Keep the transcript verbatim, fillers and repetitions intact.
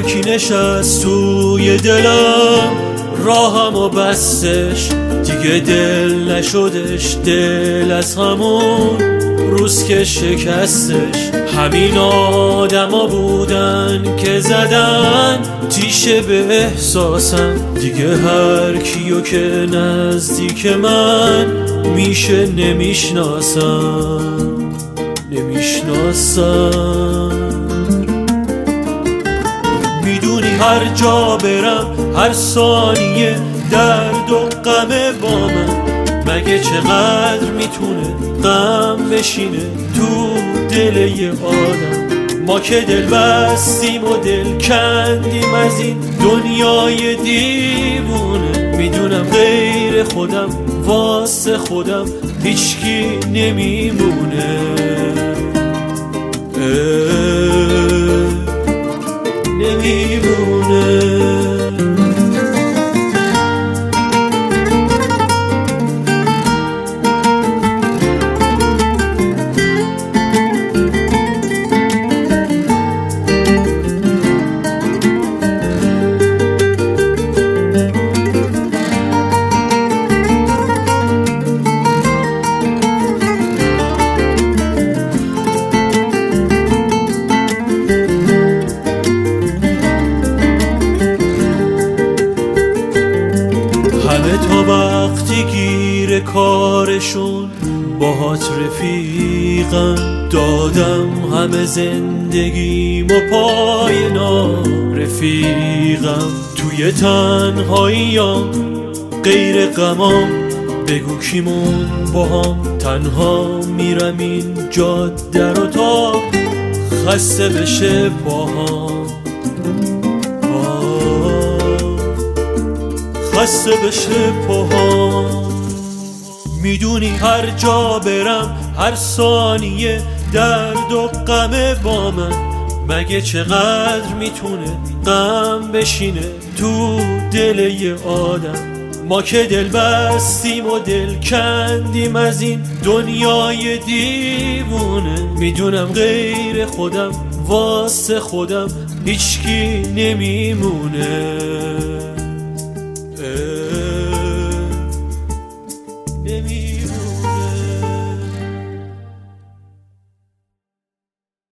هر کی نشست توی دلم راهم و بستش، دیگه دل نشدش دل از همون روز که شکستش. همین آدما بودن که زدن تیشه به احساسم، دیگه هر کیو که نزدیک من میشه نمیشناسم نمیشناسم. میدونی هر جا برم هر ثانیه درد و غم با من، مگه چقدر میتونه غم بشینه تو دل یه آدم. ما که دل بستیم و دل کندیم از این دنیای دیوونه، میدونم غیر خودم واسه خودم هیچکی نمیمونه. نمیمونه. همه تا وقتی گیر کارشون باهات رفیقم، دادم همه زندگیم و پای نارفیقم. توی تنهاییام غیر غمام بگو کیمون باهام، تنها میرم این جاده رو تا خسته بشه پاهام، خسته بشه پاهام. میدونی هر جا برم هر ثانیه درد و غم با من، مگه چقدر میتونه غم بشینه تو دل یه آدم. ما که دل بستیم و دل کندیم از این دنیای دیوونه، میدونم غیر خودم واسه خودم هیچکی نمیمونه.